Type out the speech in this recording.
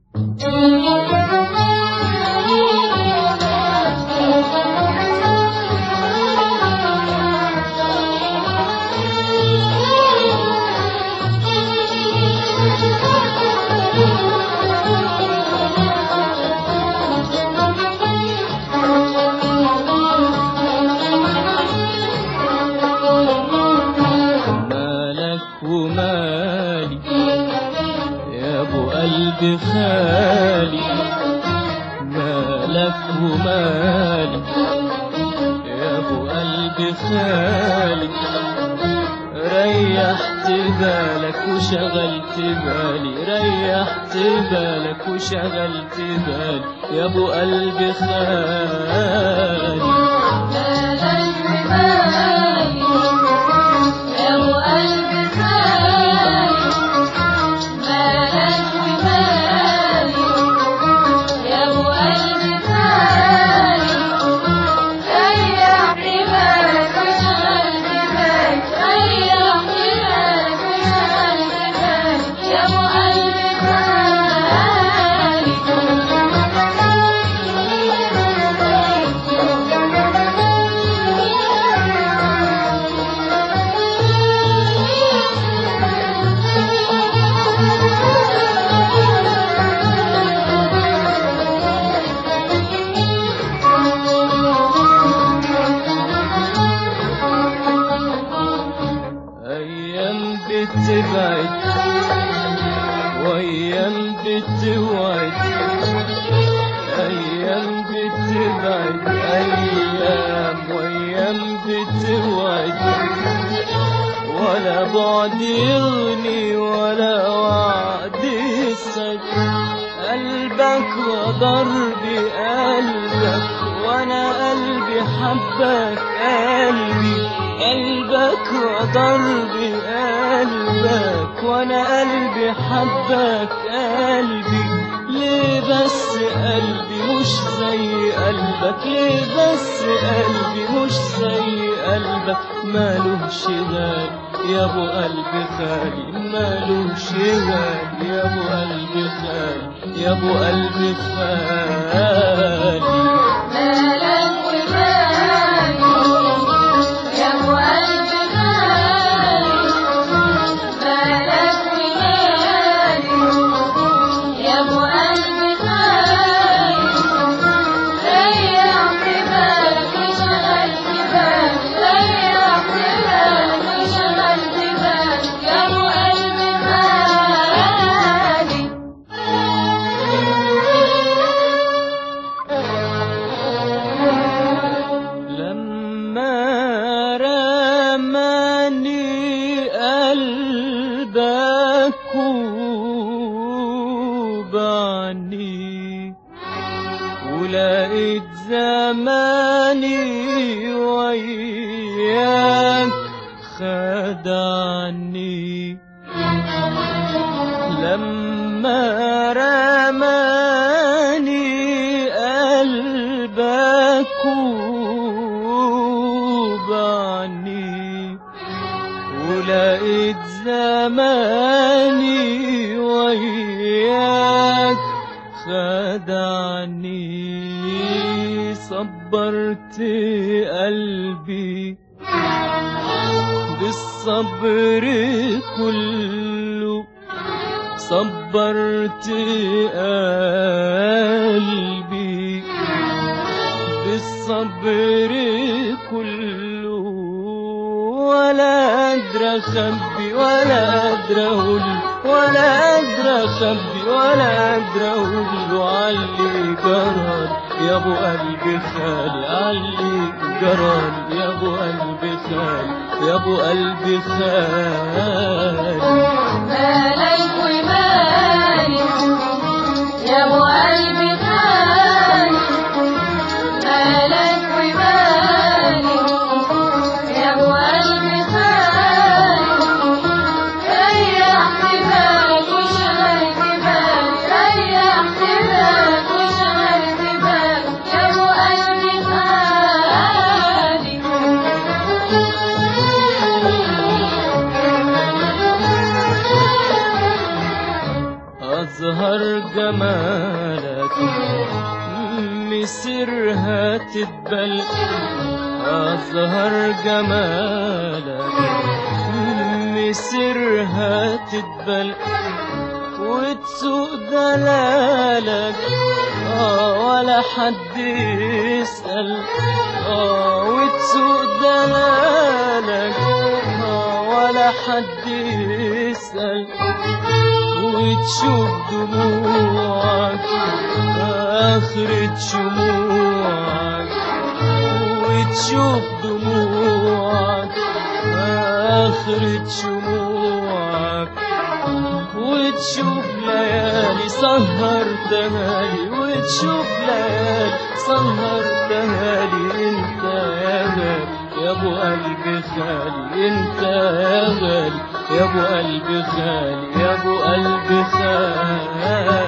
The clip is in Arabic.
ومالي يا ابو قلبي خالي، مالك ومالي يا ابو قلبي خالي، ريحت بالك وشغلت بالي، ريحت بالك وشغلت بالي يا ابو قلبي خالي. بتبعد وايام بتوعد، ايام بتبعد ايام وايام بتوعد، ولا بعد يغني ولا وعد يسعد قلبك وضرب قلبك، وانا قلبي حبك قلبي، قلبك وضرب قلبك، وانا قلبي حبك قلبي. ليه بس قلبي مش زي قلبك، ليه بس قلبي مش زي قلبك، مالوش غالي يا ابو قلبي خالي، مالوش غالي يا ابو قلبي خالي، يا ابو قلبي خالي. وبعني ولقيت زماني وياك خدعني، لما رماني قلبك وبعني ولقيت زماني وياك خدعني. صبرت قلبي بالصبر كله، صبرت قلبي بالصبر كله، ولا قادر اخبي ولا قادر اقول، ولا قادر اخبي ولا قادر اقول علي جرالي يا ابو قلبي خالي، علي جرالي يا ابو قلبي خالي، يا ابو قلبي خالي. مالك ومالك يا ابو قلبي خالي، مالك ومالك يا ابو قلبي خالي، ريحت بالك وشغلت بالك، ريحت بالك وشغلت بالك يا ابو قلبي خالي. أظهر جمالك مسيرها تدبل، أظهر جمالك مسيرها تدبل، وتسوق دلالك ولا حد يسأل، وتسوق دلالك ولا حد يسأل، وتشوف دموعك آخرة شموعك، وتشوف دموعك آخرة شموعك، وتشوف ليالي سهرتها لي، وتشوف ليالي سهرتها لي. انت يا غالي يا ابو قلبي خالي، انت يا غالي يا ابو قلبي خالي، يا ابو قلبي خالي.